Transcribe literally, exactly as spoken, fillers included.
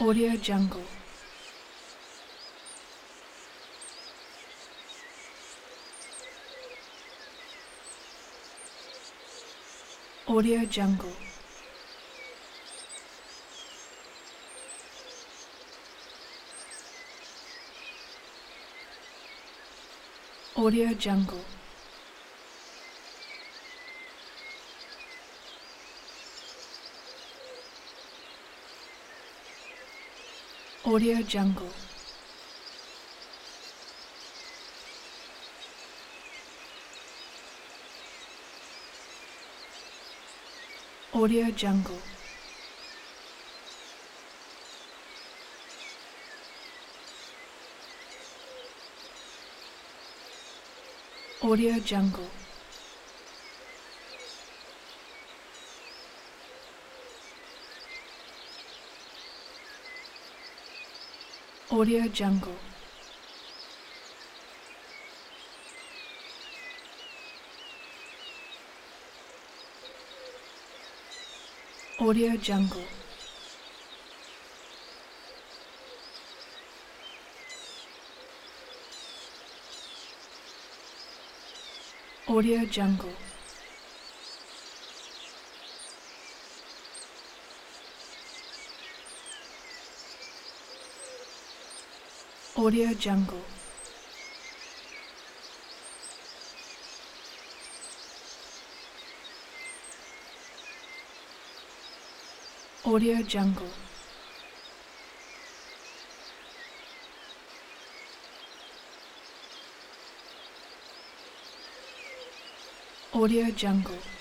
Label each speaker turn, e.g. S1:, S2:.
S1: Audio Jungle. Audio Jungle. Audio Jungle. Audio Jungle. Audio Jungle. Audio Jungle. Audio Jungle. Audio Jungle. Audio Jungle. Audio Jungle. Audio Jungle. Audio Jungle.